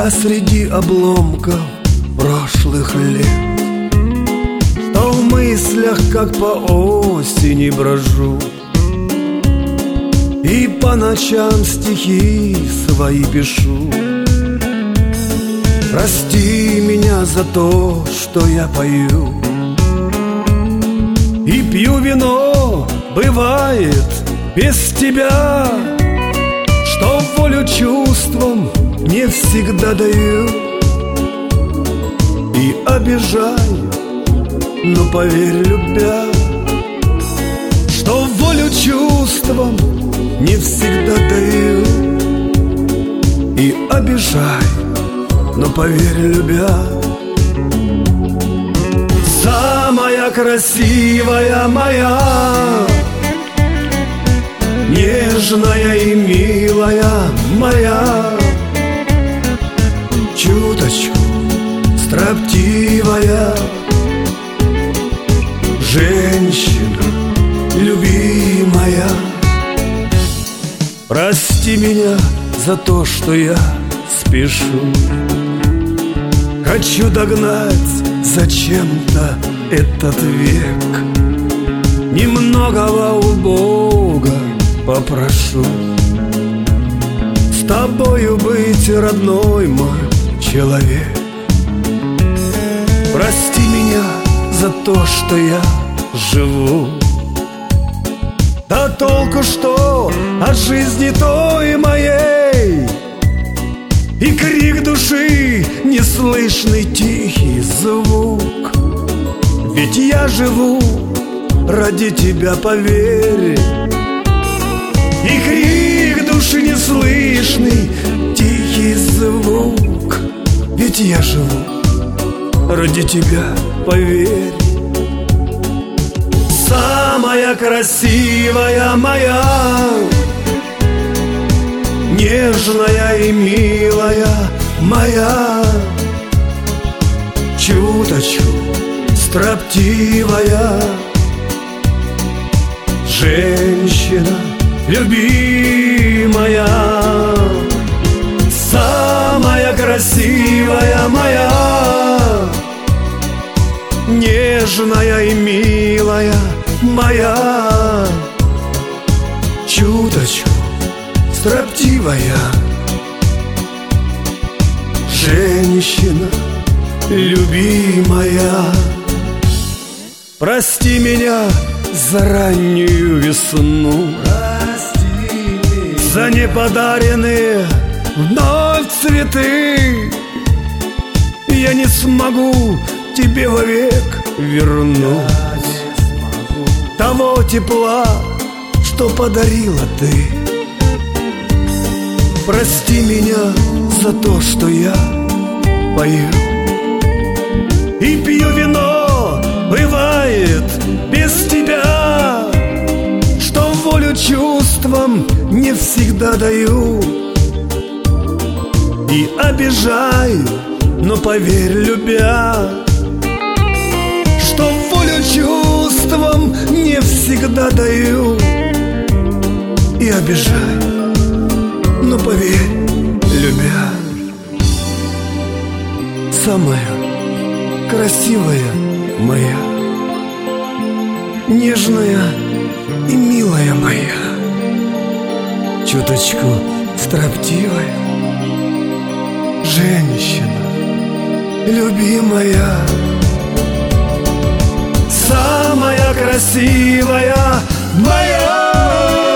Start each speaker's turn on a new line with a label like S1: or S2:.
S1: Я среди обломков прошлых лет, что в мыслях, как по осени, брожу, и по ночам стихи свои пишу. Прости меня за то, что я пою и пью вино, бывает, без тебя, что волю чувствам не всегда даю и обижаю, но поверь, любя, что волю чувствам не всегда даю и обижаю, но поверь, любя. Самая красивая моя, нежная и милая моя, чуточку строптивая женщина, любимая. Прости меня за то, что я спешу, хочу догнать зачем-то этот век. Немногого у Бога попрошу, с тобою быть, родной мой человек. Прости меня за то, что я живу. Да толку что от жизни той моей, и крик души, неслышный тихий звук. Ведь я живу ради тебя, поверь. И крик души, неслышный тихий звук. Ведь я живу ради тебя, поверь. Самая красивая моя, нежная и милая моя, чуточку строптивая женщина, любимая. Самая красивая моя, нежная и милая моя, чуточку строптивая женщина, любимая. Прости меня за раннюю весну, за неподаренные вновь цветы. Я не смогу тебе вовек вернуть того тепла, что подарила ты. Прости меня за то, что я пою и пью вино, бывает, без тебя, что волю чувствам не всегда даю и обижаю, но поверь, любя, что волю чувствам не всегда даю и обижаю, но поверь, любя. Самая красивая моя, нежная и милая моя, чуточку строптивая женщина, любимая. Самая красивая моя,